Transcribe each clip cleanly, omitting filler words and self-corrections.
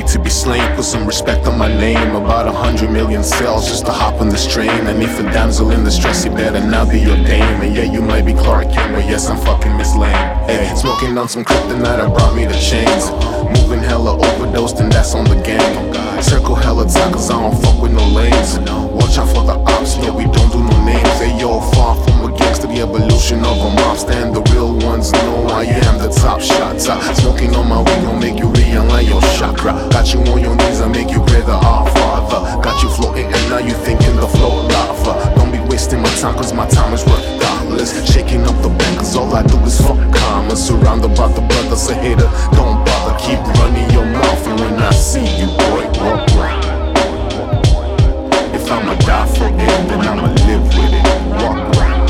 need to be slain. Put some respect on my name. About 100 million cells just to hop on this train. And if a damsel in distress, you better now be your dame. And yeah, you might be Clark Kent, but yes, I'm fucking Miss Lane. Hey, smoking on some kryptonite that brought me the chains. Moving hella overdosed and that's on the gang. Circle hella tight cause I don't fuck with no lanes. Watch out for the ops, yeah, we don't do no names. Hey yo, far from a gangster, the evolution of a mobster. And the real ones know I am the top shot. Smoking on my weed gon' make you realign your chakra. Got you on your knees and make you pray the Our Father. Got you floating and now you thinking the flow lava. Don't be wasting my time cause my time is worth dollars. Shaking up the bank cause all I do is fuck karma. Surrounded by the brothers, a hater, don't bother. Keep running your mouth and when I see you, boy, walk right. If I'ma die for it, then I'ma live with it. Walk right.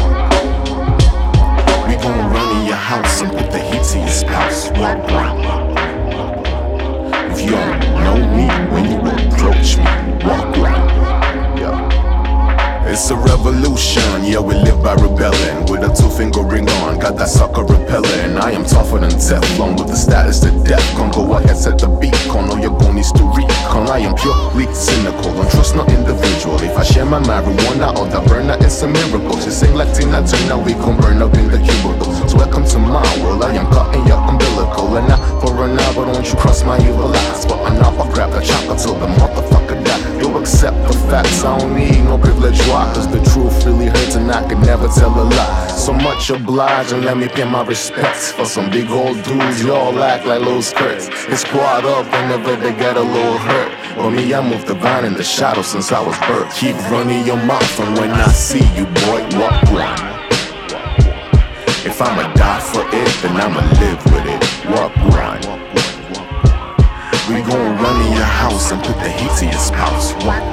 We gon' run in your house and put the heat to your spouse. Walk right. If you don't know me when you approach me, walk right. It's a revolution, yeah, we live by rebelling. With a 2-finger ring on, got that sucker repellin'. I am tougher than Teflon with the status to death. Come go ahead, set the beat, con all your gonies to recon. I am purely cynical, don't trust no individual. If I share my marijuana or the burner, it's a miracle. She say Latina turn, now we gon' burn up in the cubicle. So welcome to my world, I am cutting your umbilical. And not for an hour, don't you cross my evil eyes. For an hour, grab the chopper till the motherfucker die. You accept the facts, I don't need no privilege. Why? Cause the truth really hurts and I could never tell a lie. So much obliged and let me pay my respects. For some big old dudes, y'all act like little skirts. They squad up whenever they get a little hurt. But me, I moved the vine in the shadow since I was birthed. Keep running your mouth and when I see you, boy, walk right. If I'ma die for it, then I'ma live with it. Walk right. We gon' run in your house and put the heat to your spouse. Walk